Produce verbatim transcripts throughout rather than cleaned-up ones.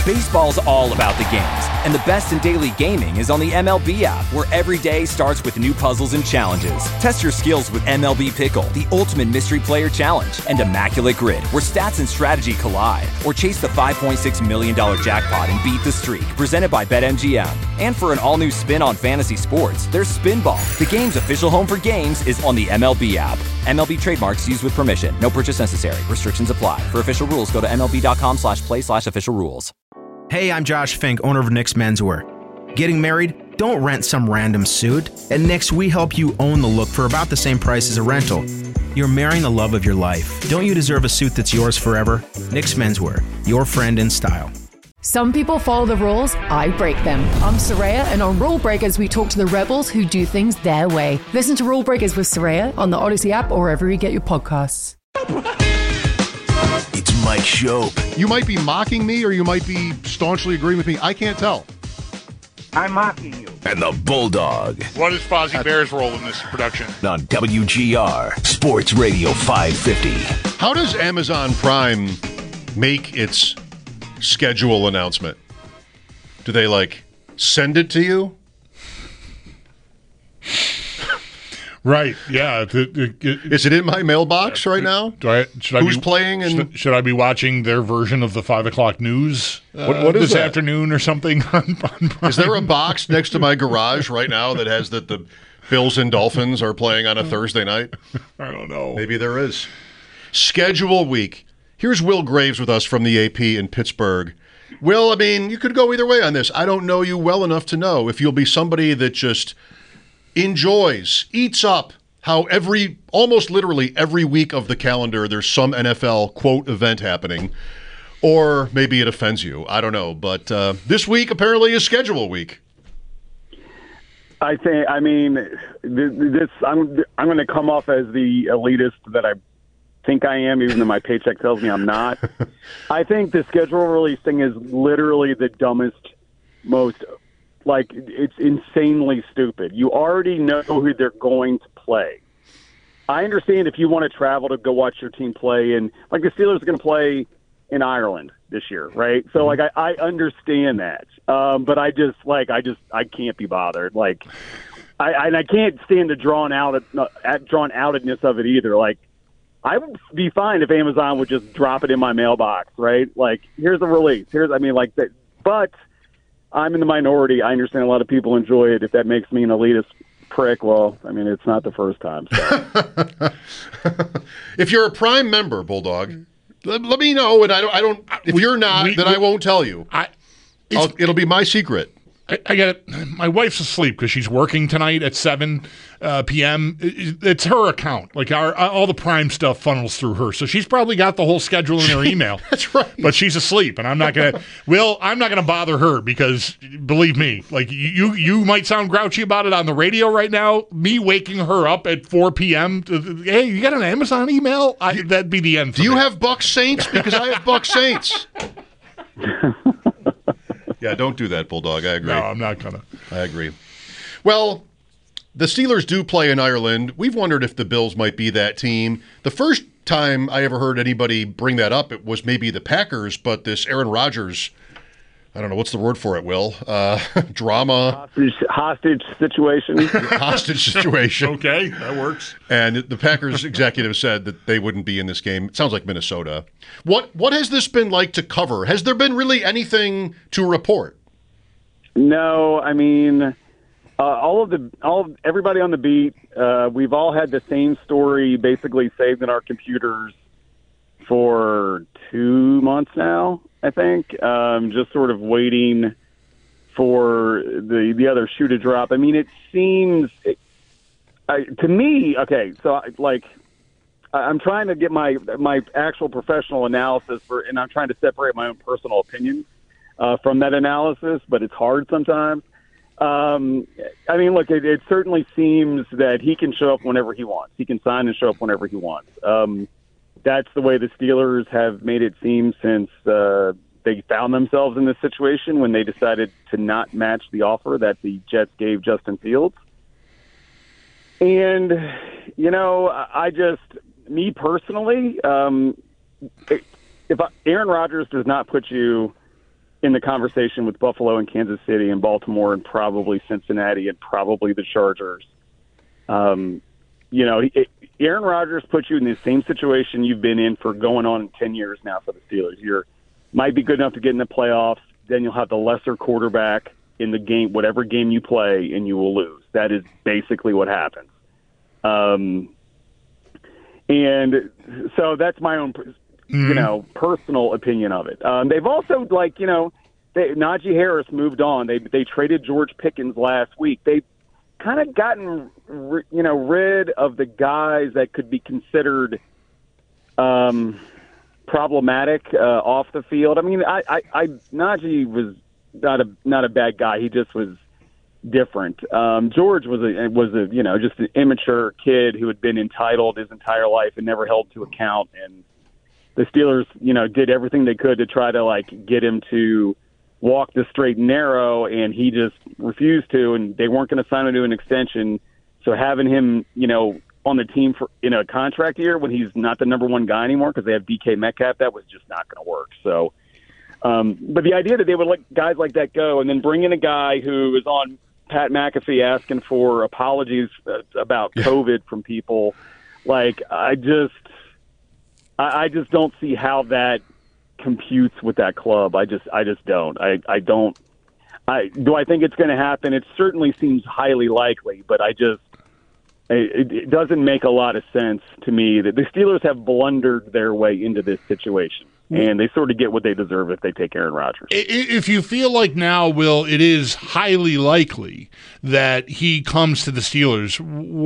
Baseball's all about the games, and the best in daily gaming is on the M L B app, where every day starts with new puzzles and challenges. Test your skills with M L B Pickle, the ultimate mystery player challenge, and Immaculate Grid, where stats and strategy collide. Or chase the five point six million dollars jackpot and beat the streak, presented by BetMGM. And for an all-new spin on fantasy sports, there's Spinball. The game's official home for games is on the M L B app. M L B trademarks used with permission. No purchase necessary. Restrictions apply. For official rules, go to MLB.com slash play slash official rules. Hey, I'm Josh Fink, owner of Nick's Menswear. Getting married? Don't rent some random suit. At Nick's, we help you own the look for about the same price as a rental. You're marrying the love of your life. Don't you deserve a suit that's yours forever? Nick's Menswear, your friend in style. Some people follow the rules, I break them. I'm Soraya, and on Rule Breakers, we talk to the rebels who do things their way. Listen to Rule Breakers with Soraya on the Odyssey app or wherever you get your podcasts. It's Mike Shope. You might be mocking me or you might be staunchly agreeing with me. I can't tell. I'm mocking you. And the Bulldog. What is Fozzie Bear's role in this production? On W G R, Sports Radio five fifty. How does Amazon Prime make its schedule announcement? Do they, like, send it to you? Right, yeah. It, it, it, Is it in my mailbox right now? Do I, should Who's I be, playing? And should, should I be watching their version of the five o'clock news uh, what, what is this that? afternoon or something? On, on Is there a box next to my garage right now that has that the Bills and Dolphins are playing on a Thursday night? I don't know. Maybe there is. Schedule week. Here's Will Graves with us from the A P in Pittsburgh. Will, I mean, you could go either way on this. I don't know you well enough to know if you'll be somebody that just enjoys, eats up how every, almost literally every week of the calendar, there's some N F L, quote, event happening. Or maybe it offends you. I don't know. But uh, this week apparently is schedule week. I think, I mean, this, I'm, I'm going to come off as the elitist that I think I am, even though my paycheck tells me I'm not. I think the schedule release thing is literally the dumbest, most, like, it's insanely stupid. You already know who they're going to play. I understand if you want to travel to go watch your team play, and, like, the Steelers are going to play in Ireland this year, right? So, like, I, I understand that. Um, but I just, like, I just, I can't be bothered. Like, I, and I can't stand the drawn out, at drawn outedness of it either. Like, I would be fine if Amazon would just drop it in my mailbox, right? Like, here's the release. Here's, I mean, like that. But I'm in the minority. I understand a lot of people enjoy it. If that makes me an elitist prick, well, I mean, it's not the first time. So. If you're a Prime member, Bulldog, let, let me know. And I don't. I don't. If we, you're not, we, then we, I won't tell you. I, I'll, it'll be my secret. I, I got it. My wife's asleep because she's working tonight at seven uh, p.m. It, it's her account. Like our all the Prime stuff funnels through her, so she's probably got the whole schedule in her email. That's right. But she's asleep, and I'm not gonna. Will I'm not gonna bother her because believe me, like you you might sound grouchy about it on the radio right now. Me waking her up at four p.m. To, hey, you got an Amazon email? I, that'd be the end. For Do you me. have Buck Saints? Because I have Buck Saints. Yeah, don't do that, Bulldog. I agree. No, I'm not gonna. I agree. Well, the Steelers do play in Ireland. We've wondered if the Bills might be that team. The first time I ever heard anybody bring that up, it was maybe the Packers, but this Aaron Rodgers, I don't know, what's the word for it, Will? Uh, drama. Hostage, hostage situation. Hostage situation. Okay, that works. And the Packers executive said that they wouldn't be in this game. It sounds like Minnesota. What what has this been like to cover? Has there been really anything to report? No, I mean, uh, all of the all everybody on the beat. Uh, we've all had the same story basically saved in our computers for two months now. I think um, just sort of waiting for the the other shoe to drop. I mean, it seems it, I, to me. Okay, so I, like I'm trying to get my my actual professional analysis for, and I'm trying to separate my own personal opinion uh, from that analysis, but it's hard sometimes. Um, I mean, look, it, it certainly seems that he can show up whenever he wants. He can sign and show up whenever he wants. Um, that's the way the Steelers have made it seem since uh, they found themselves in this situation when they decided to not match the offer that the Jets gave Justin Fields. And, you know, I just, me personally, um, if Aaron Rodgers does not put you in the conversation with Buffalo and Kansas City and Baltimore and probably Cincinnati and probably the Chargers. Um, you know, it, Aaron Rodgers puts you in the same situation you've been in for going on ten years now for the Steelers. You're might be good enough to get in the playoffs. Then you'll have the lesser quarterback in the game, whatever game you play, and you will lose. That is basically what happens. Um, and so that's my own, mm-hmm. you know, personal opinion of it. Um, they've also, like, you know, they, Najee Harris moved on. They they traded George Pickens last week. They've kind of gotten, you know, rid of the guys that could be considered um, problematic uh, off the field. I mean, I, I, I Najee was not a not a bad guy. He just was different. Um, George was a was a you know just an immature kid who had been entitled his entire life and never held to account. And the Steelers, you know, did everything they could to try to like get him to walk the straight and narrow, and he just refused to. And they weren't going to sign him to an extension. So having him, you know, on the team for in a contract year when he's not the number one guy anymore because they have D K Metcalf, that was just not going to work. So, um, but the idea that they would let guys like that go and then bring in a guy who is on Pat McAfee asking for apologies about COVID from people, like I just, I, I just don't see how that computes with that club. I just, I just don't. I, I don't. I do. I think it's going to happen. It certainly seems highly likely, but I just. It, it doesn't make a lot of sense to me that the Steelers have blundered their way into this situation, and they sort of get what they deserve if they take Aaron Rodgers. If you feel like now, Will, it is highly likely that he comes to the Steelers,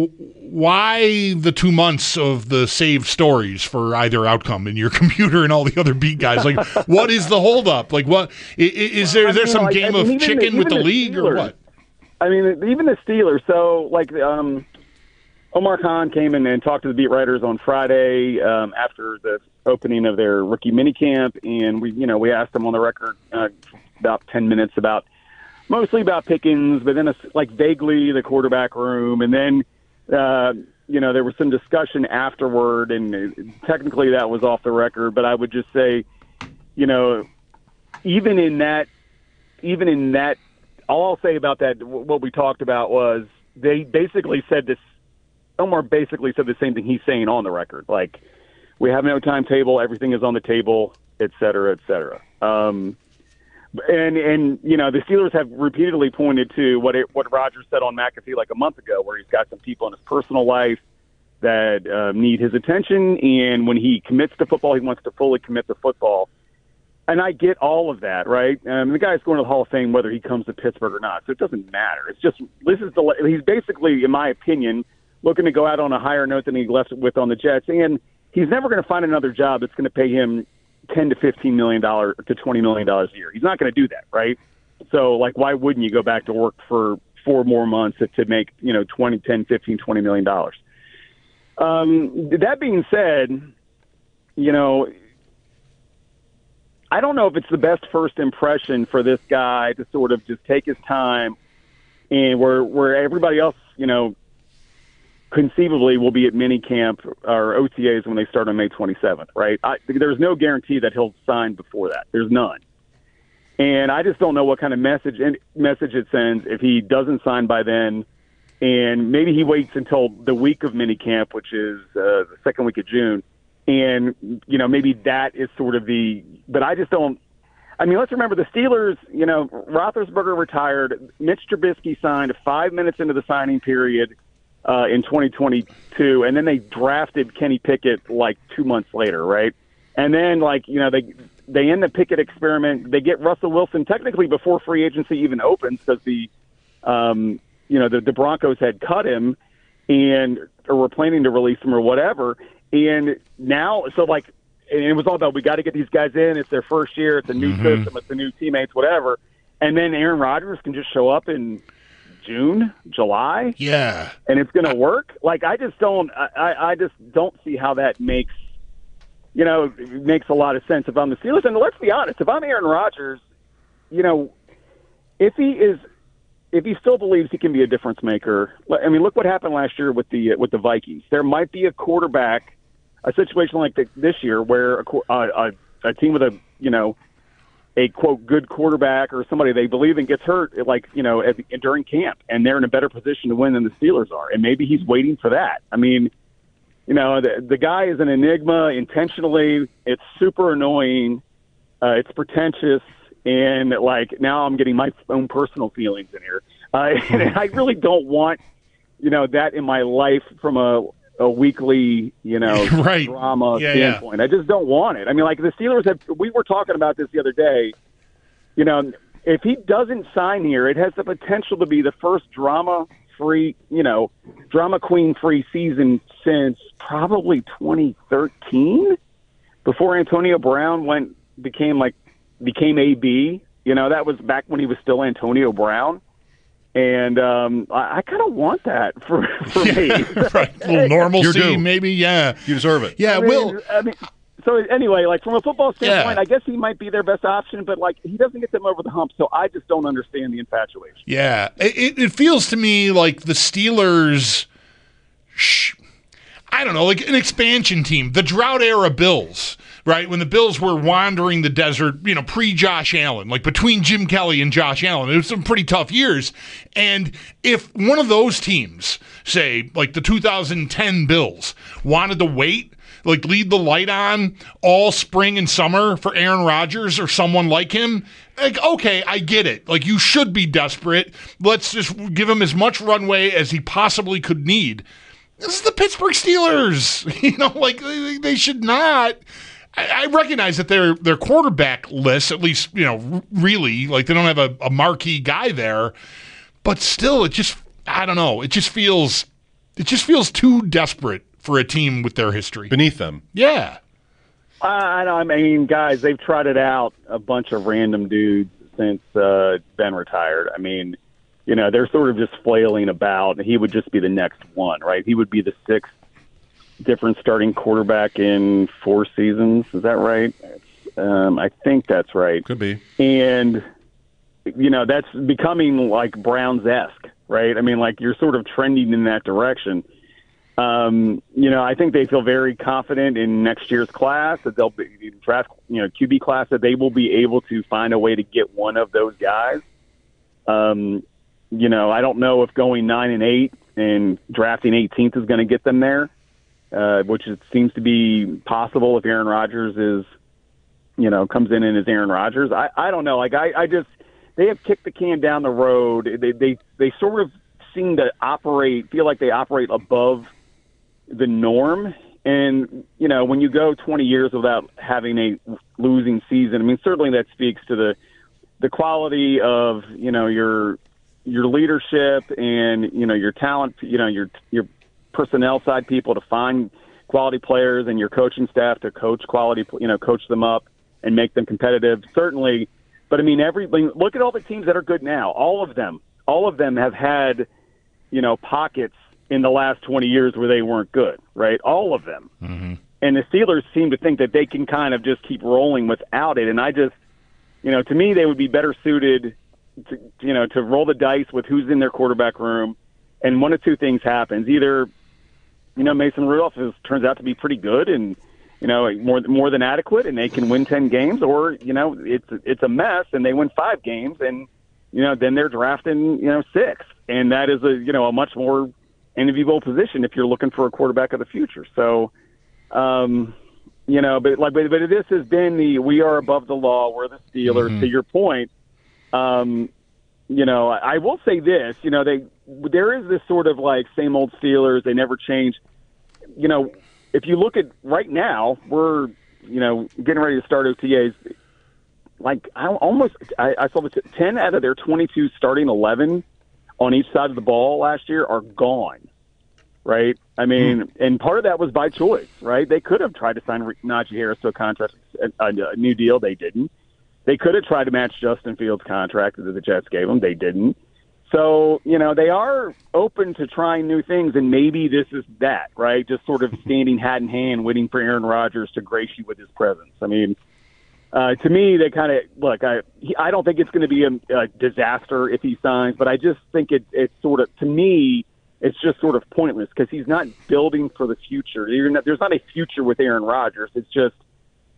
why the two months of the saved stories for either outcome in your computer and all the other beat guys? Like, what is the holdup? Like, what is there? Is there some game of chicken with the league or what? I mean, even the Steelers. So, like, um. Omar Khan came in and talked to the beat writers on Friday um, after the opening of their rookie minicamp, and we, you know, we asked them on the record uh, about ten minutes about mostly about Pickens, but then a, like vaguely the quarterback room, and then uh, you know there was some discussion afterward, and technically that was off the record, but I would just say, you know, even in that, even in that, all I'll say about that, what we talked about was they basically said this. Omar basically said the same thing he's saying on the record. Like, we have no timetable, everything is on the table, et cetera, et cetera. Um, and, and, you know, the Steelers have repeatedly pointed to what it, what Rodgers said on McAfee like a month ago, where he's got some people in his personal life that uh, need his attention, and when he commits to football, he wants to fully commit to football. And I get all of that, right? Um, the guy's going to the Hall of Fame whether he comes to Pittsburgh or not, so it doesn't matter. It's just, this is the, he's basically, in my opinion, looking to go out on a higher note than he left with on the Jets, and he's never going to find another job that's going to pay him ten to fifteen million dollars to twenty million dollars a year. He's not going to do that, right? So, like, why wouldn't you go back to work for four more months to make, you know, twenty, ten, fifteen, twenty million dollars? Um, that being said, you know, I don't know if it's the best first impression for this guy to sort of just take his time, and where where everybody else, you know, conceivably will be at minicamp or O T As when they start on May twenty-seventh, right? I, there's no guarantee that he'll sign before that. There's none. And I just don't know what kind of message message it sends if he doesn't sign by then, and maybe he waits until the week of minicamp, which is uh, the second week of June, and, you know, maybe that is sort of the – but I just don't – I mean, let's remember the Steelers, you know, Roethlisberger retired. Mitch Trubisky signed five minutes into the signing period – Uh, in twenty twenty-two, and then they drafted Kenny Pickett like two months later, right? And then, like, you know, they they end the Pickett experiment. They get Russell Wilson technically before free agency even opens because the, um, you know, the, the Broncos had cut him and or were planning to release him or whatever. And now, so like, and it was all about we got to get these guys in. It's their first year. It's a new mm-hmm. system. It's the new teammates, whatever. And then Aaron Rodgers can just show up in June, July, yeah, and it's going to work. Like, I just don't, I, I just don't see how that makes, you know, makes a lot of sense if I'm the Steelers. And let's be honest, if I'm Aaron Rodgers, you know, if he is, if he still believes he can be a difference maker, I mean, look what happened last year with the with the Vikings. There might be a quarterback, a situation like the, this year where a, a, a team with a, you know, a quote good quarterback or somebody they believe in gets hurt, like you know, at, during camp, and they're in a better position to win than the Steelers are, and maybe he's waiting for that. I mean, you know, the, the guy is an enigma intentionally. It's super annoying. Uh, it's pretentious, and like now I'm getting my own personal feelings in here. Uh, and I really don't want, you know, that in my life from a a weekly, you know, right. drama yeah, standpoint. Yeah. I just don't want it. I mean, like the Steelers have, we were talking about this the other day, you know, if he doesn't sign here, it has the potential to be the first drama-free, you know, drama queen-free season since probably twenty thirteen, before Antonio Brown went, became like, became A B. You know, that was back when he was still Antonio Brown. And um, I, I kind of want that for, for yeah, me. Right. A little normalcy, maybe. Yeah. You deserve it. Yeah, I mean, Will. I mean, so anyway, like from a football standpoint, Yeah. I guess he might be their best option, but like he doesn't get them over the hump. So I just don't understand the infatuation. Yeah. It, it feels to me like the Steelers, sh- I don't know, like an expansion team, the drought era Bills. Right, when the Bills were wandering the desert, you know, pre-Josh Allen, like between Jim Kelly and Josh Allen, it was some pretty tough years. And if one of those teams, say, like the two thousand ten Bills, wanted to wait, like lead the light on all spring and summer for Aaron Rodgers or someone like him, like, okay, I get it. Like, you should be desperate. Let's just give him as much runway as he possibly could need. This is the Pittsburgh Steelers. You know, like, they, they should not... I recognize that their their quarterback list, at least, you know, really, like they don't have a, a marquee guy there, but still, it just, I don't know, it just feels, it just feels too desperate for a team with their history. Beneath them. Yeah. I, I mean, guys, they've trotted out a bunch of random dudes since uh, Ben retired. I mean, you know, they're sort of just flailing about, and he would just be the next one, right? He would be the sixth different starting quarterback in four seasons. Is that right? Um, I think that's right. Could be. And, you know, that's becoming like Browns-esque, right? I mean, like you're sort of trending in that direction. Um, you know, I think they feel very confident in next year's class, that they'll be draft, you know, Q B class, that they will be able to find a way to get one of those guys. Um, you know, I don't know if going nine and eight and drafting eighteenth is going to get them there. Uh, which it seems to be possible if Aaron Rodgers is, you know, comes in and is Aaron Rodgers. I, I don't know. Like, I, I just, they have kicked the can down the road. They, they, they sort of seem to operate, feel like they operate above the norm. And, you know, when you go twenty years without having a losing season, I mean, certainly that speaks to the, the quality of, you know, your, your leadership and, you know, your talent, you know, your, your, personnel side people to find quality players and your coaching staff to coach quality, you know, coach them up and make them competitive. Certainly. But I mean, every, look at all the teams that are good now. All of them, all of them have had, you know, pockets in the last twenty years where they weren't good, right? All of them. Mm-hmm. And the Steelers seem to think that they can kind of just keep rolling without it. And I just, you know, to me, they would be better suited to, you know, to roll the dice with who's in their quarterback room. And one of two things happens. Either, you know, Mason Rudolph is, turns out to be pretty good and, you know, more more than adequate, and they can win ten games, or, you know, it's it's a mess and they win five games, and, you know, then they're drafting, you know, six, and that is a, you know, a much more enviable position if you're looking for a quarterback of the future. So, um, you know, but like, but, but this has been the we are above the law. We're the Steelers. Mm-hmm. To your point, um, you know, I, I will say this. You know, they there is this sort of like same old Steelers. They never change. You know, if you look at right now, we're, you know, getting ready to start O T As. Like, I almost, I, I saw the t- ten out of their twenty-two starting eleven on each side of the ball last year are gone, right? I mean, mm. and part of that was by choice, right? They could have tried to sign Najee Harris to a contract, a, a new deal. They didn't. They could have tried to match Justin Fields' contract that the Jets gave them. They didn't. So, you know, they are open to trying new things, and maybe this is that, right? Just sort of standing hat in hand, waiting for Aaron Rodgers to grace you with his presence. I mean, uh, to me, they kind of, look, I he, I don't think it's going to be a, a disaster if he signs, but I just think it, it's sort of, to me, it's just sort of pointless because he's not building for the future. You're not, there's not a future with Aaron Rodgers. It's just,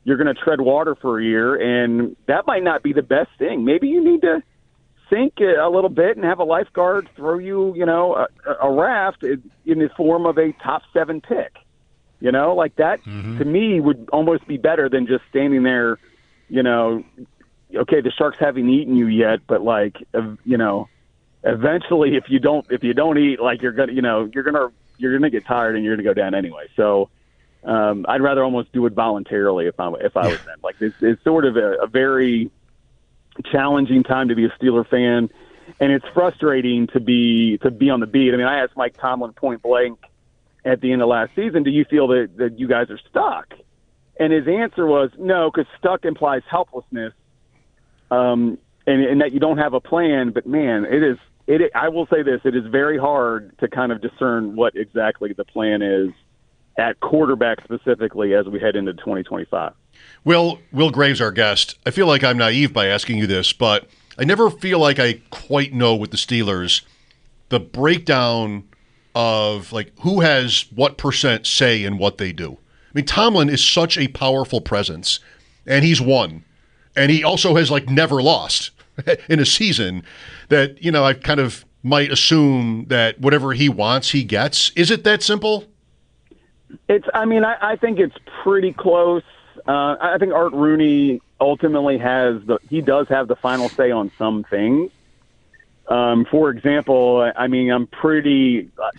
you're going to tread water for a year, and that might not be the best thing. Maybe you need to sink a little bit and have a lifeguard throw you, you know, a, a raft in the form of a top seven pick. You know, like that mm-hmm. to me would almost be better than just standing there, you know, okay, the Sharks haven't eaten you yet, but like, uh, you know, eventually if you don't, if you don't eat, like you're going to, you know, you're going to, you're going to get tired and you're going to go down anyway. So um, I'd rather almost do it voluntarily if I, if I was them. Like it's, it's sort of a, a very challenging time to be a Steeler fan. And it's frustrating to be, to be on the beat. I mean, I asked Mike Tomlin point blank at the end of last season, do you feel that, that you guys are stuck? And his answer was no, because stuck implies helplessness, um, and, and that you don't have a plan. But man, it is. It. I will say this: it is very hard to kind of discern what exactly the plan is at quarterback specifically as we head into twenty twenty-five. Will Will Graves, our guest. I feel like I'm naive by asking you this, but I never feel like I quite know with the Steelers the breakdown of like who has what percent say in what they do. I mean, Tomlin is such a powerful presence, and he's won, and he also has like never lost in a season that, you know, I kind of might assume that whatever he wants, he gets. Is it that simple? It's, I mean, I, I think it's pretty close. Uh, I think Art Rooney ultimately has the, he does have the final say on some things. Um, for example, I mean, I'm pretty uh,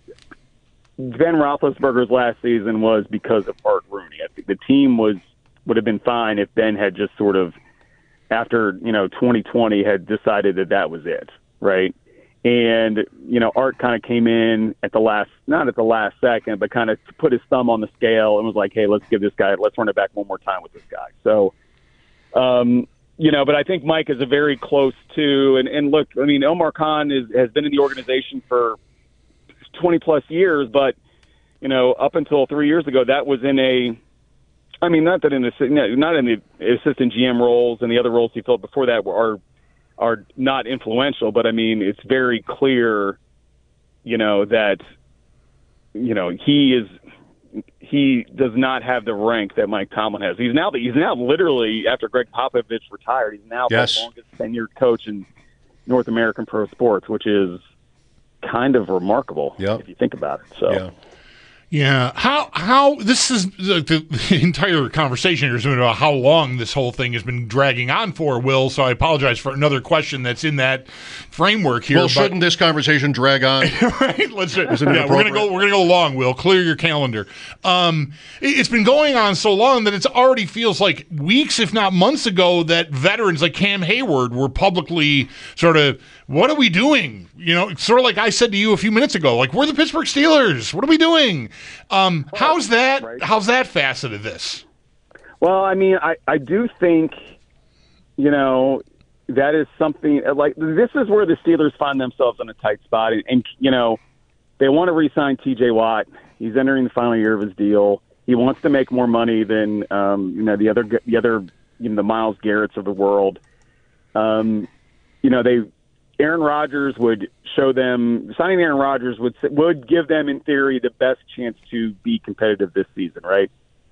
– Ben Roethlisberger's last season was because of Art Rooney. I think the team was would have been fine if Ben had just sort of, after, you know, twenty twenty, had decided that that was it, right? And, you know, Art kind of came in at the last – not at the last second, but kind of put his thumb on the scale and was like, hey, let's give this guy – let's run it back one more time with this guy. So – um You know, but I think Mike is a very close to, and, and look, I mean, Omar Khan is, has been in the organization for twenty plus years, but, you know, up until three years ago, that was in a, I mean, not that in the, not in the assistant G M roles and the other roles he filled before that were, are, are not influential, but I mean, it's very clear, you know, that, you know, he is, he does not have the rank that Mike Tomlin has. He's now he's now literally, after Greg Popovich retired, he's now yes. the longest tenured coach in North American pro sports, which is kind of remarkable yep. if you think about it. So. Yeah. Yeah, how how this is the, the entire conversation here is about how long this whole thing has been dragging on for, Will. So I apologize for another question that's in that framework here. Well, shouldn't this conversation drag on? Right? Let's. Yeah, we're gonna go. We're gonna go long. Will, clear your calendar. Um, it, it's been going on so long that it already feels like weeks, if not months ago, that veterans like Cam Hayward were publicly sort of, what are we doing? You know, sort of like I said to you a few minutes ago, like, we're the Pittsburgh Steelers. What are we doing? Um, how's that? Right. How's that facet of this? Well, I mean, I, I do think, you know, that is something like this is where the Steelers find themselves in a tight spot. And, and you know, they want to re-sign T J Watt. He's entering the final year of his deal. He wants to make more money than, um, you know, the other, the other, you know, the Myles Garretts of the world. Um, you know, they, Aaron Rodgers would show them signing Aaron Rodgers would would give them in theory the best chance to be competitive this season, right?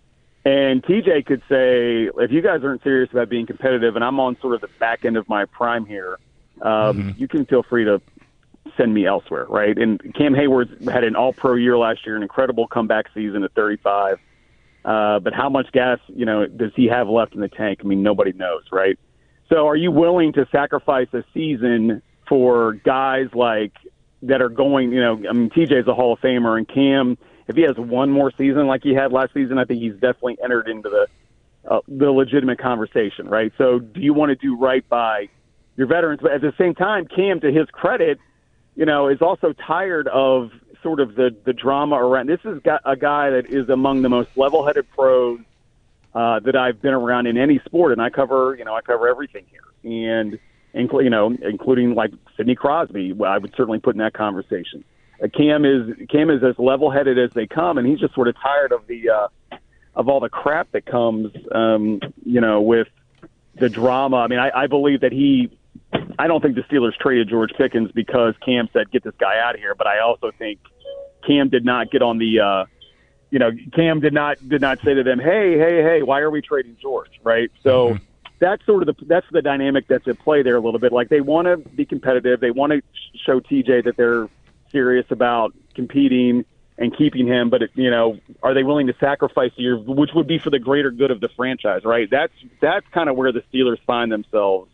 And T J could say, if you guys aren't serious about being competitive, and I'm on sort of the back end of my prime here, um, mm-hmm. you can feel free to send me elsewhere, right? And Cam Hayward had an All-Pro year last year, an incredible comeback season at thirty-five. Uh, but how much gas, you know, does he have left in the tank? I mean, nobody knows, right? So, are you willing to sacrifice a season for guys like that are going, you know, I mean, T J's a Hall of Famer, and Cam, if he has one more season like he had last season, I think he's definitely entered into the uh, the legitimate conversation, right? So do you want to do right by your veterans? But at the same time, Cam, to his credit, you know, is also tired of sort of the, the drama around. This is a guy that is among the most level-headed pros uh, that I've been around in any sport, and I cover, you know, I cover everything here. And you know, including like Sidney Crosby, I would certainly put in that conversation. Uh, Cam is Cam is as level-headed as they come, and he's just sort of tired of the uh, of all the crap that comes, um, you know, with the drama. I mean, I, I believe that he. I don't think the Steelers traded George Pickens because Cam said, "Get this guy out of here." But I also think Cam did not get on the uh, you know, Cam did not did not say to them, hey, hey, hey, why are we trading George, right? So mm-hmm. that's sort of the that's the dynamic that's at play there a little bit. Like they want to be competitive. They want to show T J that they're serious about competing and keeping him, but, it, you know, are they willing to sacrifice a year, which would be for the greater good of the franchise, right? That's that's kind of where the Steelers find themselves,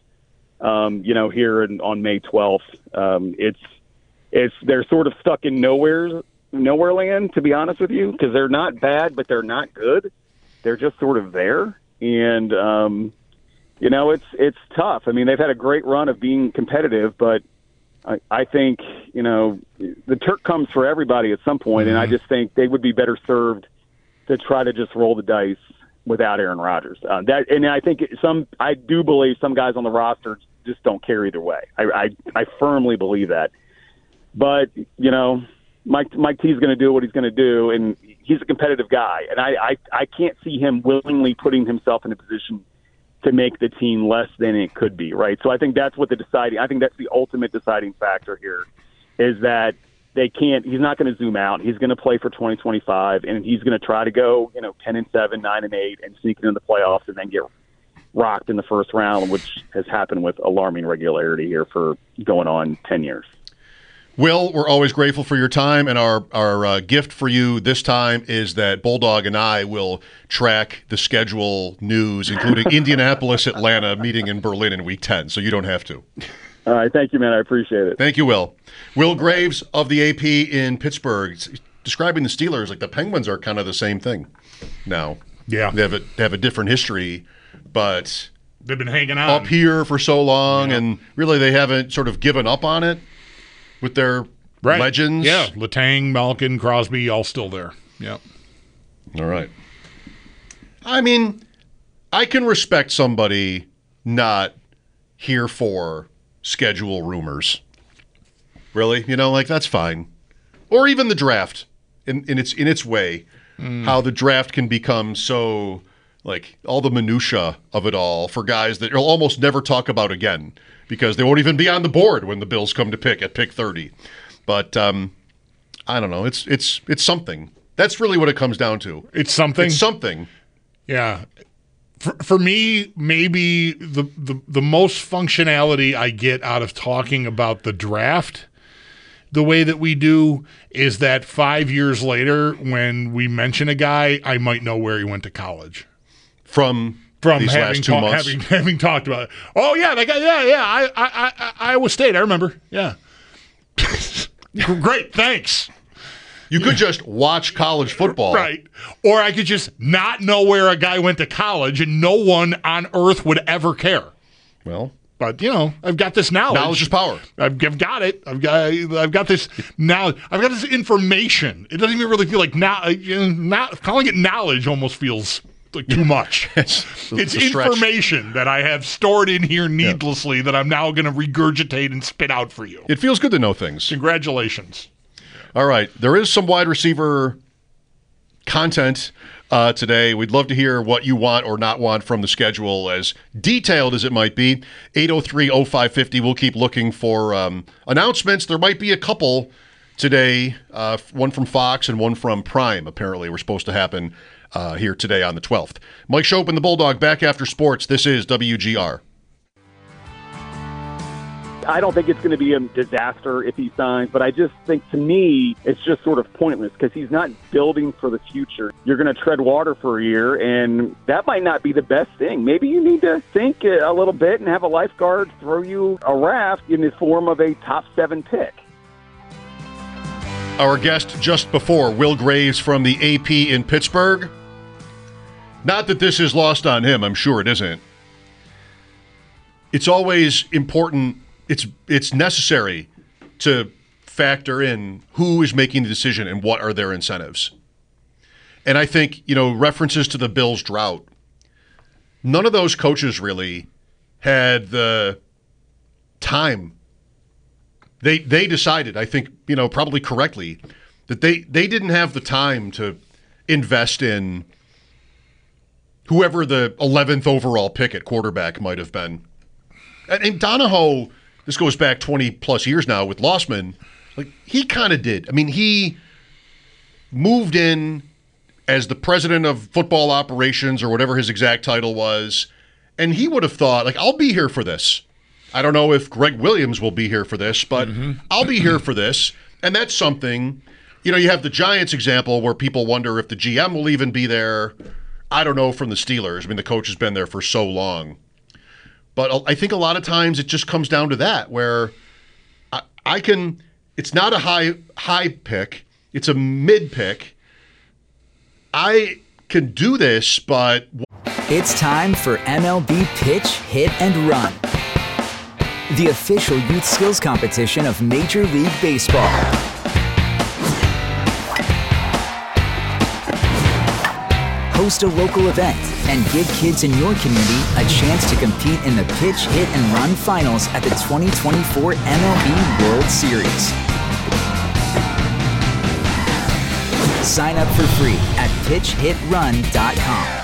um, you know, here in, on May twelfth. Um, it's it's they're sort of stuck in nowhere, nowhere land, to be honest with you, because they're not bad, but they're not good. They're just sort of there, and um, you know, it's it's tough. I mean, they've had a great run of being competitive, but I, I think, you know, the Turk comes for everybody at some point, mm-hmm. and I just think they would be better served to try to just roll the dice without Aaron Rodgers. Uh, that, and I think some, I do believe some guys on the roster just don't care either way. I, I, I firmly believe that. But, you know, Mike Mike T is going to do what he's going to do, and he's a competitive guy, and I, I, I can't see him willingly putting himself in a position to make the team less than it could be, right? So I think that's what the deciding, I think that's the ultimate deciding factor here, is that they can't, he's not going to zoom out. He's going to play for twenty twenty-five, and he's going to try to go, you know, ten and seven, nine and eight, and sneak into the playoffs and then get rocked in the first round, which has happened with alarming regularity here for going on ten years. Will, we're always grateful for your time, and our, our uh, gift for you this time is that Bulldog and I will track the schedule news, including Indianapolis, Atlanta, meeting in Berlin in week ten, so you don't have to. All right, thank you, man. I appreciate it. Thank you, Will. Will Graves of the A P in Pittsburgh, describing the Steelers like the Penguins are kind of the same thing now. Yeah. They have a, they have a different history, but they've been hanging out up here for so long, yeah. and really they haven't sort of given up on it. With their right. legends. Yeah, Letang, Malkin, Crosby, all still there. Yep. All right. I mean, I can respect somebody not here for schedule rumors. Really? You know, like, that's fine. Or even the draft in, in its in its way. Mm. How the draft can become so, like, all the minutia of it all for guys that you'll almost never talk about again. Because they won't even be on the board when the Bills come to pick at pick thirty. But um, I don't know. It's it's it's something. That's really what it comes down to. It's something. It's something. Yeah. For for me, maybe the, the the most functionality I get out of talking about the draft the way that we do is that five years later, when we mention a guy, I might know where he went to college. From From these having, last two ta- months? having having talked about it. Oh yeah, that guy. Yeah, yeah. I, I, I, Iowa State. I remember. Yeah. Great. Thanks. You could just watch college football, right? Or I could just not know where a guy went to college, and no one on earth would ever care. Well, but you know, I've got this knowledge. Knowledge is power. I've, I've got it. I've got. I've got this now. I've got this information. It doesn't even really feel like now. Not calling it knowledge almost feels like too much. it's it's information that I have stored in here needlessly yeah. that I'm now going to regurgitate and spit out for you. It feels good to know things. Congratulations. All right. There is some wide receiver content uh, today. We'd love to hear what you want or not want from the schedule, as detailed as it might be. eight oh three oh five fifty. We'll keep looking for um, announcements. There might be a couple today, uh, one from Fox and one from Prime, apparently, were supposed to happen uh, here today on the twelfth. Mike Schopp and the Bulldog back after sports. This is W G R. I don't think it's going to be a disaster if he signs, but I just think, to me, it's just sort of pointless because he's not building for the future. You're going to tread water for a year, and that might not be the best thing. Maybe you need to think a little bit and have a lifeguard throw you a raft in the form of a top seven pick. Our guest just before, Will Graves from the A P in Pittsburgh. Not that this is lost on him. I'm sure it isn't. It's always important. It's it's necessary to factor in who is making the decision and what are their incentives. And I think, you know, references to the Bills' drought, none of those coaches really had the time. They they decided, I think, you know, probably correctly, that they, they didn't have the time to invest in whoever the eleventh overall pick at quarterback might have been. And, and Donahoe, this goes back twenty plus years now with Lossman. Like, he kind of did. I mean, he moved in as the president of football operations or whatever his exact title was, and he would have thought, like, I'll be here for this. I don't know if Greg Williams will be here for this, but mm-hmm. I'll be here for this. And that's something, you know, you have the Giants example where people wonder if the G M will even be there. I don't know from the Steelers. I mean, the coach has been there for so long. But I think a lot of times it just comes down to that, where I, I can, it's not a high high pick, it's a mid pick. I can do this, but... It's time for M L B Pitch, Hit, and Run, the official youth skills competition of Major League Baseball. Host a local event and give kids in your community a chance to compete in the Pitch, Hit, and Run finals at the twenty twenty-four M L B World Series. Sign up for free at pitch hit run dot com.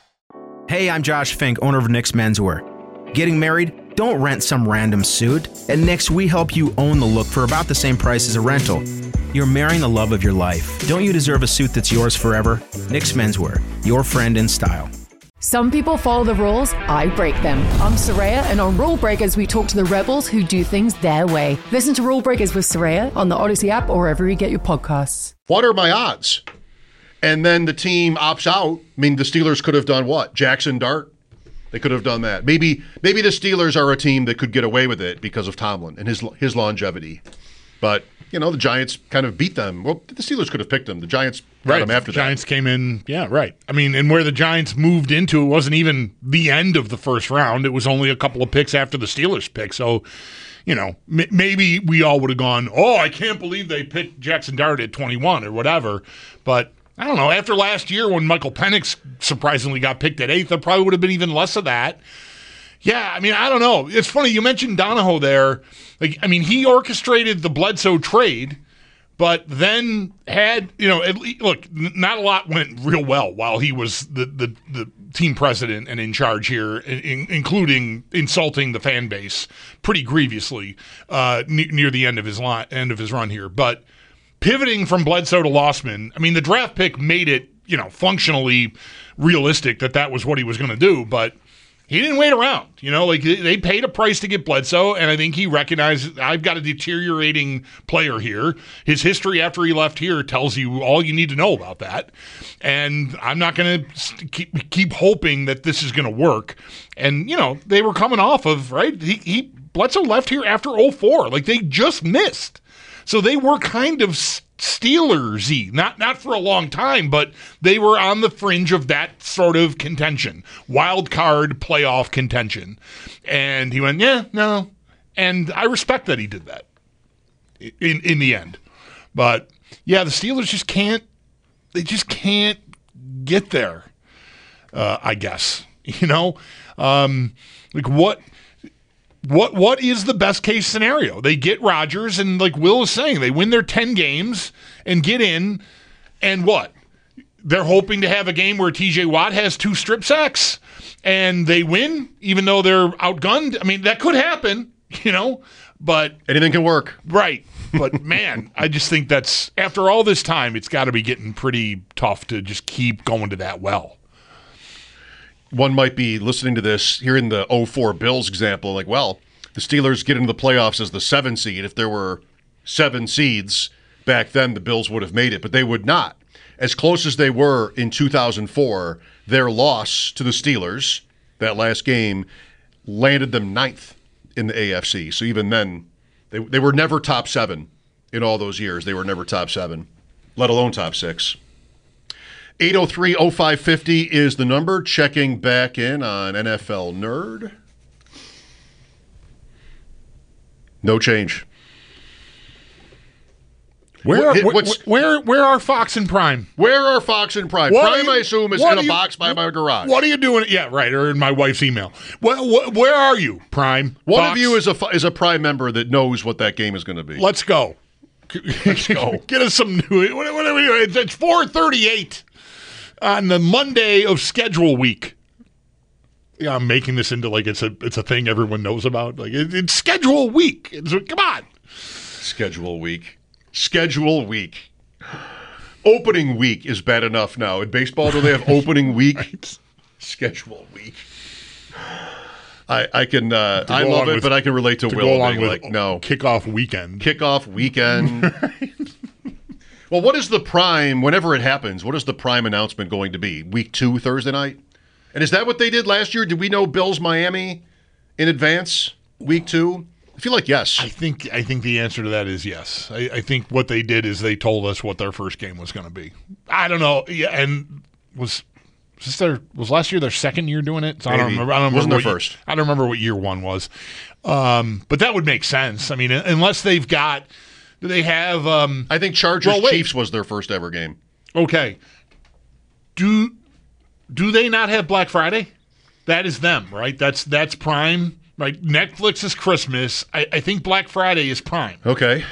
Hey, I'm Josh Fink, owner of Nick's Menswear. Getting married? Don't rent some random suit. At Nick's, we help you own the look for about the same price as a rental. You're marrying the love of your life. Don't you deserve a suit that's yours forever? Nick's Menswear, your friend in style. Some people follow the rules, I break them. I'm Soraya, and on Rule Breakers, we talk to the rebels who do things their way. Listen to Rule Breakers with Soraya on the Odyssey app or wherever you get your podcasts. What are my odds? And then the team opts out. I mean, the Steelers could have done what? Jackson Dart? They could have done that. Maybe maybe the Steelers are a team that could get away with it because of Tomlin and his his longevity. But, you know, the Giants kind of beat them. Well, the Steelers could have picked them. The Giants got right. them after the that. Giants came in, yeah, right. I mean, and where the Giants moved into, it wasn't even the end of the first round. It was only a couple of picks after the Steelers pick. So, you know, m- maybe we all would have gone, oh, I can't believe they picked Jackson Dart at twenty-one or whatever. But I don't know. After last year when Michael Penix surprisingly got picked at eighth, there probably would have been even less of that. Yeah, I mean, I don't know. It's funny. You mentioned Donahoe there. Like, I mean, he orchestrated the Bledsoe trade, but then had, you know, at least, look, n- not a lot went real well while he was the, the, the team president and in charge here, in, including insulting the fan base pretty grievously uh, n- near the end of his line, end of his run here. But pivoting from Bledsoe to Lossman, I mean, the draft pick made it, you know, functionally realistic that that was what he was going to do, but he didn't wait around. You know, like they paid a price to get Bledsoe, and I think he recognized, I've got a deteriorating player here. His history after he left here tells you all you need to know about that. And I'm not going to keep, keep hoping that this is going to work. And, you know, they were coming off of, right? He, he Bledsoe left here after oh four. Like, they just missed. So they were kind of Steelers-y, not not for a long time, but they were on the fringe of that sort of contention, wild card playoff contention. And he went, yeah, no. And I respect that he did that in in the end. But yeah, the Steelers just can't, they just can't get there, uh, I guess. You know, um, like what... What what is the best case scenario? They get Rodgers, and like Will is saying, they win their ten games and get in, and what? They're hoping to have a game where T J Watt has two strip sacks, and they win, even though they're outgunned. I mean, that could happen, you know, but... Anything can work. Right. But, man, I just think that's, after all this time, it's got to be getting pretty tough to just keep going to that well. One might be listening to this, hearing the oh four Bills example, like, well, the Steelers get into the playoffs as the seven seed. If there were seven seeds back then, the Bills would have made it, but they would not. As close as they were in two thousand four, their loss to the Steelers, that last game, landed them ninth in the A F C. So even then, they they were never top seven in all those years. They were never top seven, let alone top six. eight oh three oh five five oh is the number. Checking back in on N F L Nerd. No change. Where, what, where, where, where are Fox and Prime? Where are Fox and Prime? What Prime, you, I assume, is in a you, box by my garage. What are you doing? Yeah, right, or in my wife's email. Where, where, where are you, Prime? One Fox? of you is a, is a Prime member that knows what that game is going to be. Let's go. Let's go. Get us some new... What, what are we doing? It's four thirty-eight. On the Monday of schedule week. Yeah, I'm making this into like it's a it's a thing everyone knows about. Like it, it's schedule week. It's, come on. Schedule week. Schedule week. Opening week is bad enough now. In baseball, do they have opening week? Right. Schedule week. I, I can, uh, To I go love along it, with- but I can relate to, To Will go along being with like, no. kickoff weekend. Kickoff weekend. Well, what is the prime, whenever it happens, what is the prime announcement going to be? Week two, Thursday night? And is that what they did last year? Did we know Bills Miami in advance, week two? I feel like yes. I think I think the answer to that is yes. I, I think what they did is they told us what their first game was going to be. I don't know. Yeah, and was was this their was last year their second year doing it? So I don't Maybe. remember. I don't remember Wasn't their what ye- first. I don't remember what year one was. Um, but that would make sense. I mean, unless they've got, do they have? Um, I think Chargers Well, wait. Chiefs was their first ever game. okay. Do do they not have Black Friday? That is them, right? That's that's Prime. Right, Netflix is Christmas. I, I think Black Friday is Prime. Okay.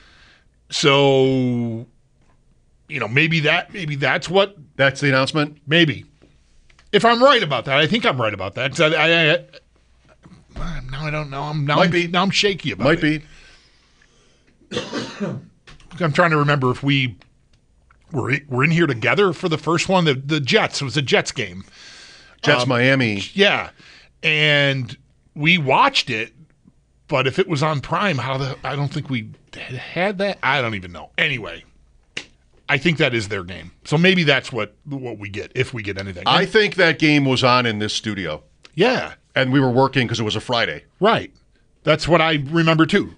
So, you know, maybe that maybe that's what That's the announcement? maybe. If I'm right about that, I think I'm right about that. 'Cause I, I, I, now I don't know. I'm now Might I'm, be. now I'm shaky about Might it. be. I'm trying to remember if we were were in here together for the first one. The the Jets. It was a Jets game. Jets Miami. Yeah, and we watched it. But if it was on Prime, how the I don't think we had that. I don't even know. Anyway, I think that is their game. So maybe that's what what we get if we get anything. I think that game was on in this studio. yeah, And we were working because it was a Friday. right. That's what I remember too.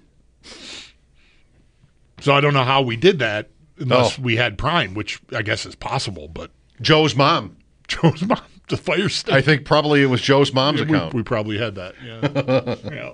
So I don't know how we did that unless Oh. we had Prime, which I guess is possible. But Joe's mom. Joe's mom, the fire stick. I think probably it was Joe's mom's Yeah, we, account. we probably had that. Yeah. yeah.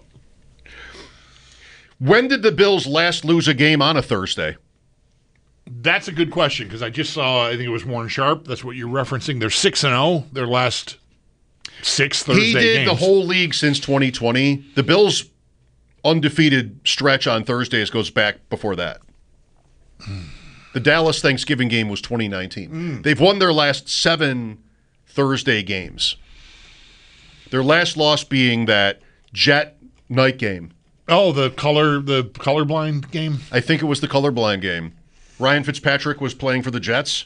When did the Bills last lose a game on a Thursday? That's a good question because I just saw. I think it was Warren Sharp. That's what you're referencing. They're six and zero. Their last six Thursday He did games. the whole league since twenty twenty. The Bills' undefeated stretch on Thursdays goes back before that. The Dallas Thanksgiving game was twenty nineteen. They've won their last seven Thursday games. Their last loss being that Jet night game. Oh, the color, the colorblind game. I think it was the colorblind game. Ryan Fitzpatrick was playing for the Jets.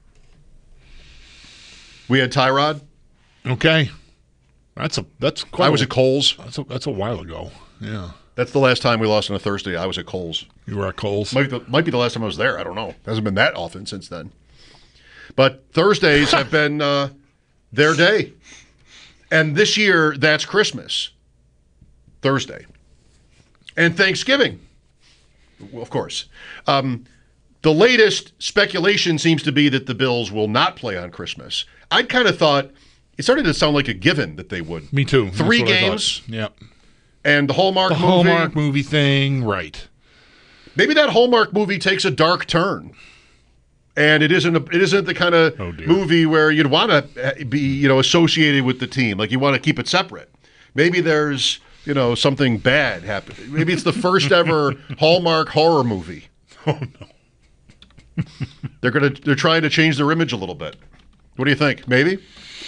We had Tyrod. Okay, that's a that's quite. I was a, at Coles. That's a, that's a while ago. Yeah, That's the last time we lost on a Thursday. I was at Coles. you were at Coles. Might be, the, might be the last time I was there. I don't know. Hasn't been that often since then. But Thursdays have been uh, their day. And this year, that's Christmas. Thursday. And Thanksgiving. Well, of course. Um, the latest speculation seems to be that the Bills will not play on Christmas. I kind of thought it started to sound like a given that they would. Me too. That's Three what I thought. games. Yep. And the Hallmark The movie. Hallmark movie thing, right? Maybe that Hallmark movie takes a dark turn, and it isn't a, it isn't the kind of Oh, dear. movie where you'd want to be you know associated with the team. Like you want to keep it separate. Maybe there's you know something bad happening. Maybe it's the first ever Hallmark horror movie. Oh no. They're gonna they're trying to change their image a little bit. What do you think? Maybe.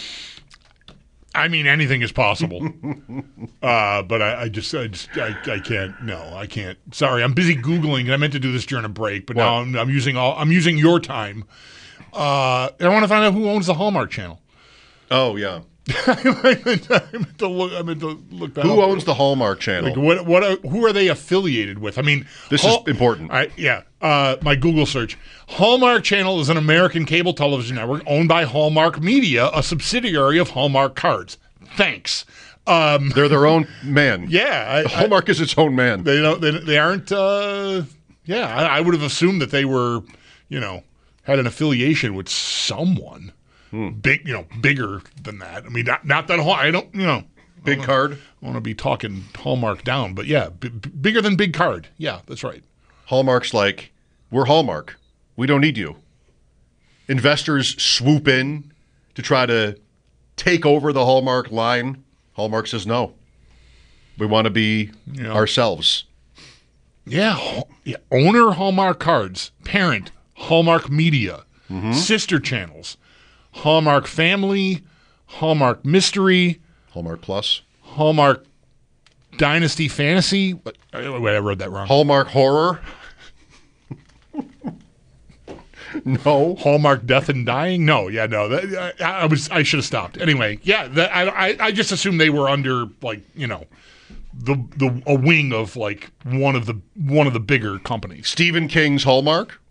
I mean, anything is possible. uh, but I, I just, I just, I, I can't. No, I can't. Sorry, I'm busy googling, and I meant to do this during a break, but now What? I'm, I'm using all, I'm using your time. Uh, I want to find out who owns the Hallmark Channel. Oh yeah. I meant to, I meant to look. I meant to look that Who up. owns the Hallmark Channel? Like what? What? Are, who are they affiliated with? I mean, This Hall- is important. I, yeah. Uh, my Google search: Hallmark Channel is an American cable television network owned by Hallmark Media, a subsidiary of Hallmark Cards. Thanks. Um, They're their own man. yeah, I, Hallmark is its own man. they don't. They, they aren't. Uh, yeah, I, I would have assumed that they were, you know, had an affiliation with someone big, you know, bigger than that. I mean, not, not that Hall- I don't, you know, Big card. I want to be talking Hallmark down, but yeah, b- b- bigger than Big Card. Yeah, that's right. Hallmark's like, we're Hallmark. We don't need you. Investors swoop in to try to take over the Hallmark line. Hallmark says no. We want to be Yeah. ourselves. Yeah, Hall- yeah. Owner Hallmark Cards, parent Hallmark Media, sister channels Hallmark Family, Hallmark Mystery, Hallmark Plus. Hallmark Dynasty Fantasy. Wait, I wrote that wrong. Hallmark Horror. No. Hallmark Death and Dying? No, yeah, no. That, I, I was I should have stopped. Anyway, yeah, that, I, I I just assumed they were under like you know the the a wing of like one of the one of the bigger companies. Stephen King's Hallmark?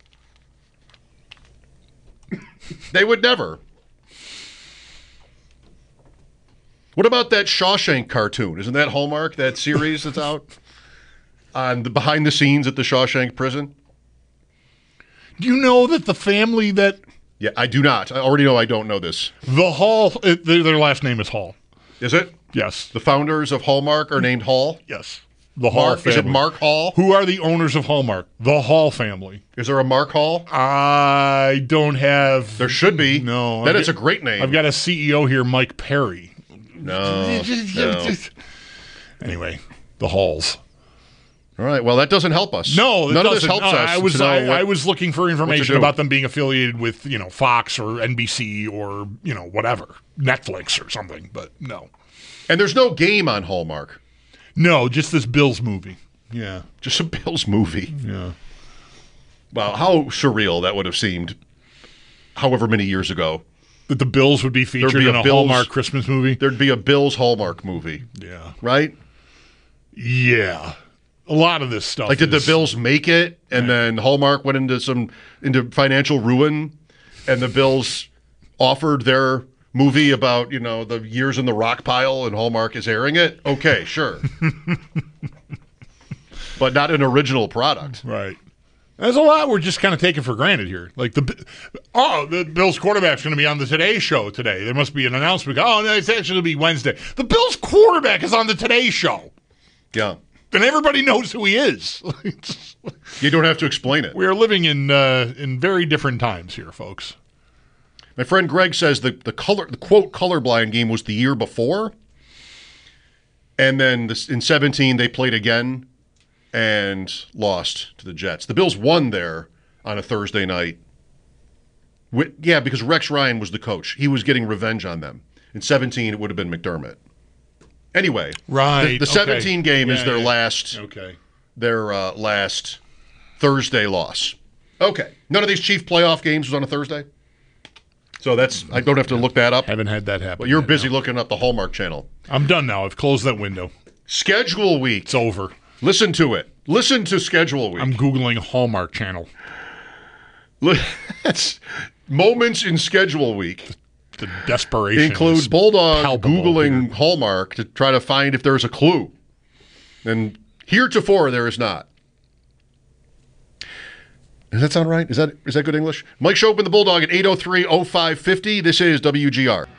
They would never. What about that Shawshank cartoon? Isn't that Hallmark, that series that's out on the behind the scenes at the Shawshank prison? Do you know that the family that Yeah, I do not. I already know I don't know this. the Hall, uh, their, their last name is Hall. Is it? Yes, The founders of Hallmark are named Hall? yes. The Hall Mark, family. is it Mark Hall? Who are the owners of Hallmark? The Hall family. Is there a Mark Hall? I don't have. There should be. No. Then I've it's a got- great name. I've got a C E O here, Mike Perry. No. no. Anyway, the Halls. All right. Well, that doesn't help us. No, it none of this doesn't. helps No, us. I was to know I, what- I was looking for information do. about them being affiliated with you know Fox or N B C or you know whatever Netflix or something, but no, And there's no game on Hallmark. no, just this Bills movie. Yeah, Just a Bills movie. yeah. Wow, how surreal that would have seemed however many years ago. That the Bills would be featured be a in a Bills- Hallmark Christmas movie. There'd be a Bills Hallmark movie, Yeah, right? yeah. A lot of this stuff. Like, did the is- Bills make it, and then Hallmark went into some into financial ruin, and the Bills offered their movie about you know the years in the rock pile, and Hallmark is airing it? Okay, sure, but not an original product. Right. There's a lot we're just kind of taking for granted here. Like the oh, the Bills quarterback's going to be on the Today Show today. There must be an announcement. Oh no, it's actually going to be Wednesday. The Bills quarterback is on the Today Show, Yeah, and everybody knows who he is. you don't have to explain it. We are living in uh, in very different times here, folks. My friend Greg says the the color the quote colorblind game was the year before, and then this, in seventeen they played again and lost to the Jets. The Bills won there on a Thursday night. Wi- yeah, because Rex Ryan was the coach. He was getting revenge on them. In seventeen, it would have been McDermott. Anyway, Right. The, the okay. seventeen game is Yeah, their yeah. last Okay. their uh, last Thursday loss. Okay, none of these Chief playoff games was on a Thursday. So that's I don't have to look that up. Haven't had that happen. Well, you're yet, busy no. looking up the Hallmark Channel. I'm done now. I've closed that window. Schedule week. It's over. Listen to it. Listen to schedule week. I'm Googling Hallmark Channel. That's moments in schedule week The desperation include is Bulldog palpable Googling here. Hallmark to try to find if there's a clue. And heretofore, there is not. Does that sound right? Is that is that good English? Mike Shope and the Bulldog at eight oh three oh five fifty. This is W G R.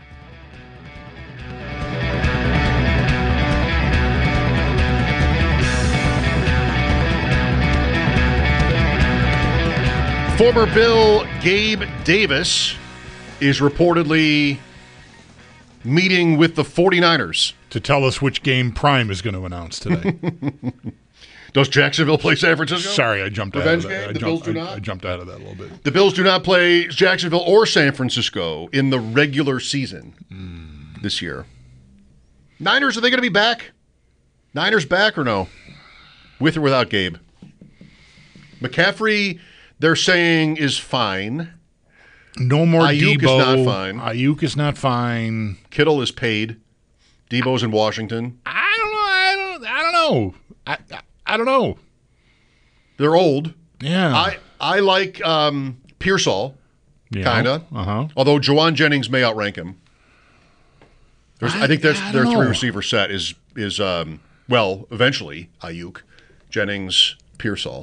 Former Bill Gabe Davis is reportedly meeting with the 49ers. To tell us which game Prime is going to announce today. Does Jacksonville play San Francisco? Sorry, I jumped Revenge out of that. game? I The jumped, Bills do I- not? I jumped out of that a little bit. The Bills do not play Jacksonville or San Francisco in the regular season Mm. this year. Niners, are they going to be back? Niners back or no? With or without Gabe? McCaffrey, they're saying, is fine. No more Ayuk is Debo. not fine. Ayuk is not fine. Kittle is paid. Debo's in Washington. I don't know. I don't. I don't know. I. I, I don't know. They're old. Yeah. I, I like um, Pearsall, yeah. kind of. Uh huh. Although Jawan Jennings may outrank him. There's, I, I- think that's I their don't three know. receiver set is is um, well eventually Ayuk, Jennings, Pearsall,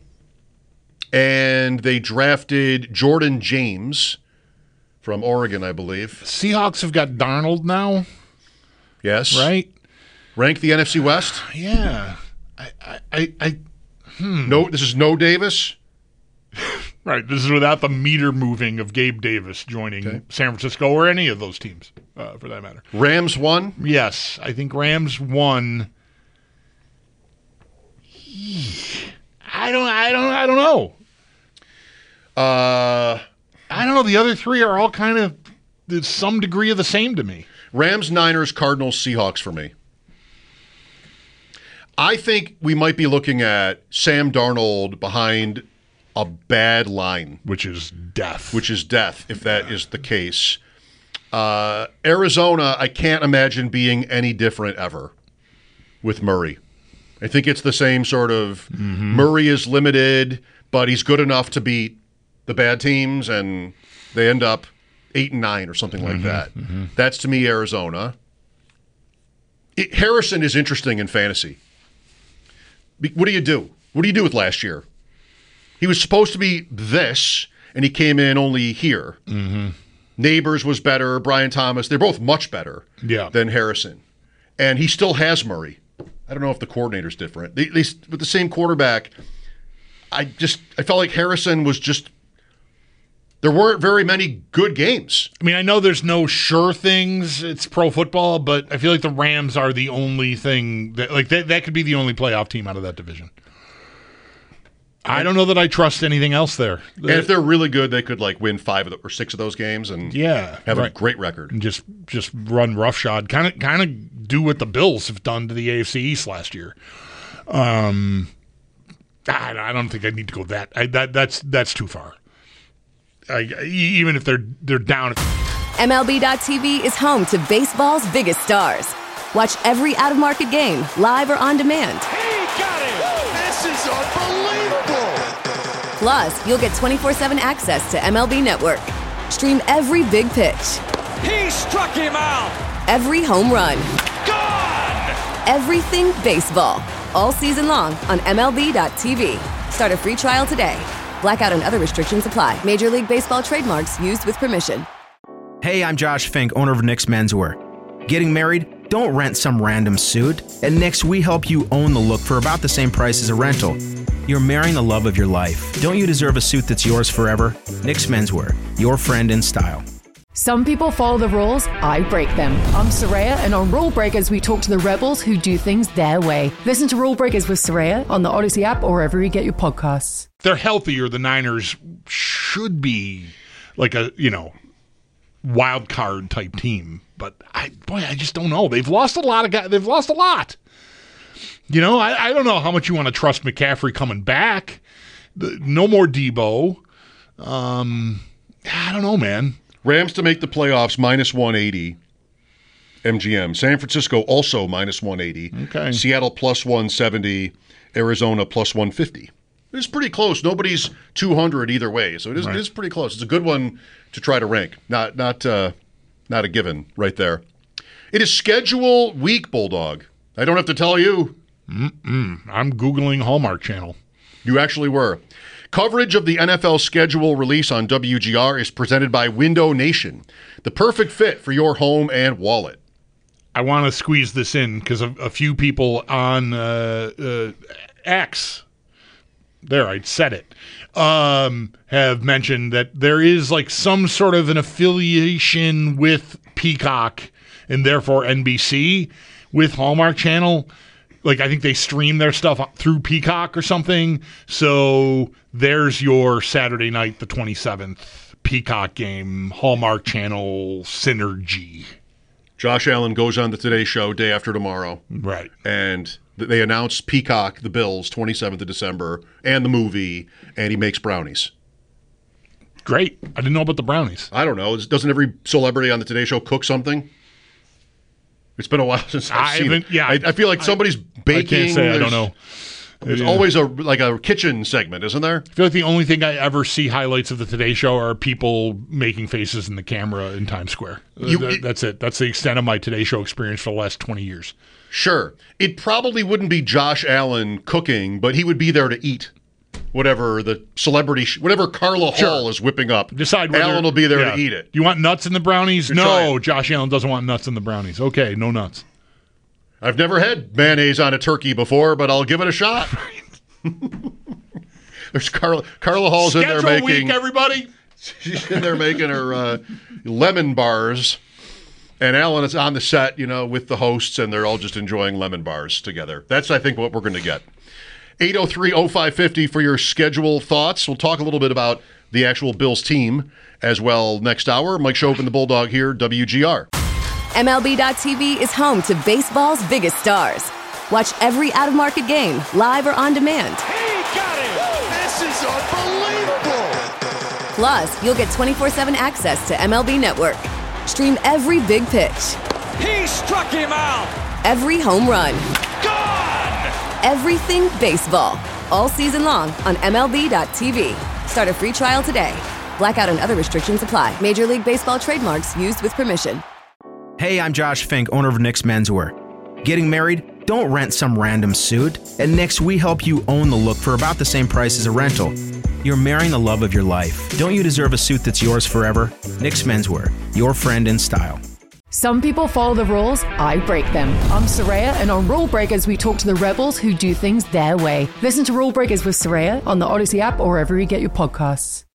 and they drafted Jordan James from Oregon, I believe. Seahawks have got Darnold now, Yes, right? Ranked the N F C West. Yeah. I. I. I, I No, this is no Davis. right. This is without the meter moving of Gabe Davis joining Okay. San Francisco or any of those teams, uh, for that matter. Rams won. Yes, I think Rams won. I don't. I don't. I don't know. Uh, I don't know. The other three are all kind of there's some degree of the same to me. Rams, Niners, Cardinals, Seahawks for me. I think we might be looking at Sam Darnold behind a bad line. Which is death. Which is death, if that is the case. Uh, Arizona, I can't imagine being any different ever with Murray. I think it's the same sort of mm-hmm. Murray is limited, but he's good enough to beat the bad teams, and they end up eight and nine or something like mm-hmm. that. Mm-hmm. That's, to me, Arizona. It, Harrison is interesting in fantasy. What do you do? What do you do with last year? He was supposed to be this, and he came in only here. Mm-hmm. Neighbors was better. Brian Thomas, they're both much better yeah. than Harrison. And he still has Murray. I don't know if the coordinator's different. They, they, with the same quarterback, I just I felt like Harrison was just – there weren't very many good games. I mean, I know there's no sure things. It's pro football, but I feel like the Rams are the only thing that – like that, that could be the only playoff team out of that division. I don't know that I trust anything else there. And if they're really good, they could like win five of the, or six of those games and yeah, have right. a great record. And just just run roughshod. Kind of kind of do what the Bills have done to the A F C East last year. Um, I, I don't think I need to go that. I, that that's that's too far. I, even if they're they're down. M L B dot T V is home to baseball's biggest stars. Watch every out-of-market game live or on demand. He got it! This is unbelievable! Plus, you'll get twenty-four seven access to M L B Network. Stream every big pitch. He struck him out! Every home run. Gone! Everything baseball. All season long on M L B dot T V. Start a free trial today. Blackout and other restrictions apply. Major League Baseball trademarks used with permission. Hey, I'm Josh Fink, owner of Nick's Menswear. Getting married? Don't rent some random suit. At Nick's, we help you own the look for about the same price as a rental. You're marrying the love of your life. Don't you deserve a suit that's yours forever? Nick's Menswear, your friend in style. Some people follow the rules, I break them. I'm Soraya, and on Rule Breakers, we talk to the rebels who do things their way. Listen to Rule Breakers with Soraya on the Odyssey app or wherever you get your podcasts. They're healthier. The Niners should be like a, you know, wild card type team. But, I boy, I just don't know. They've lost a lot of guys. They've lost a lot. You know, I, I don't know how much you want to trust McCaffrey coming back. The, no more Debo. Um, I don't know, man. Rams to make the playoffs, minus one eighty. M G M. San Francisco also minus one eighty. Okay. Seattle plus one seventy. Arizona plus one fifty. It's pretty close. Nobody's two hundred either way, so it is, right. It is pretty close. It's a good one to try to rank. Not not uh, not a given right there. It is schedule week, Bulldog. I don't have to tell you. Mm-mm. I'm Googling Hallmark Channel. You actually were. Coverage of the N F L schedule release on W G R is presented by Window Nation, the perfect fit for your home and wallet. I want to squeeze this in because a, a few people on uh, uh, X, there, I said it, um, have mentioned that there is like some sort of an affiliation with Peacock and therefore N B C with Hallmark Channel. Like, I think they stream their stuff through Peacock or something. So there's your Saturday night, the twenty-seventh, Peacock game, Hallmark Channel synergy. Josh Allen goes on the Today Show day after tomorrow. Right. And they announce Peacock, the Bills, twenty-seventh of December, and the movie, and he makes brownies. Great. I didn't know about the brownies. I don't know. Doesn't every celebrity on the Today Show cook something? It's been a while since I've I seen it. Yeah, I, I feel like somebody's I, baking. I can't say I don't know. There's yeah. always a like a kitchen segment, isn't there? I feel like the only thing I ever see highlights of the Today Show are people making faces in the camera in Times Square. You, Th- that's it. That's the extent of my Today Show experience for the last twenty years. Sure. It probably wouldn't be Josh Allen cooking, but he would be there to eat whatever the celebrity, sh- whatever Carla sure. Hall is whipping up. Decide whether, Allen will be there yeah. to eat it. You want nuts in the brownies? You're no, trying. Josh Allen doesn't want nuts in the brownies. Okay, no nuts. I've never had mayonnaise on a turkey before, but I'll give it a shot. There's Carla. Carla Hall's Schedule in there making. week, everybody. She's in there making her uh, lemon bars, and Alan is on the set, you know, with the hosts, and they're all just enjoying lemon bars together. That's, I think, what we're going to get. eight oh three oh five fifty for your schedule thoughts. We'll talk a little bit about the actual Bills team as well next hour. Mike Schopp and the Bulldog here, W G R. M L B dot T V is home to baseball's biggest stars. Watch every out-of-market game live or on demand. He got it! This is unbelievable! Plus, you'll get twenty-four seven access to M L B Network. Stream every big pitch. He struck him out. Every home run. Gone! Everything baseball. All season long on M L B dot T V. Start a free trial today. Blackout and other restrictions apply. Major League Baseball trademarks used with permission. Hey, I'm Josh Fink, owner of Nick's Menswear. Getting married? Don't rent some random suit. At Nick's, we help you own the look for about the same price as a rental. You're marrying the love of your life. Don't you deserve a suit that's yours forever? Nick's Menswear, your friend in style. Some people follow the rules, I break them. I'm Saraya, and on Rule Breakers, we talk to the rebels who do things their way. Listen to Rule Breakers with Saraya on the Odyssey app or wherever you get your podcasts.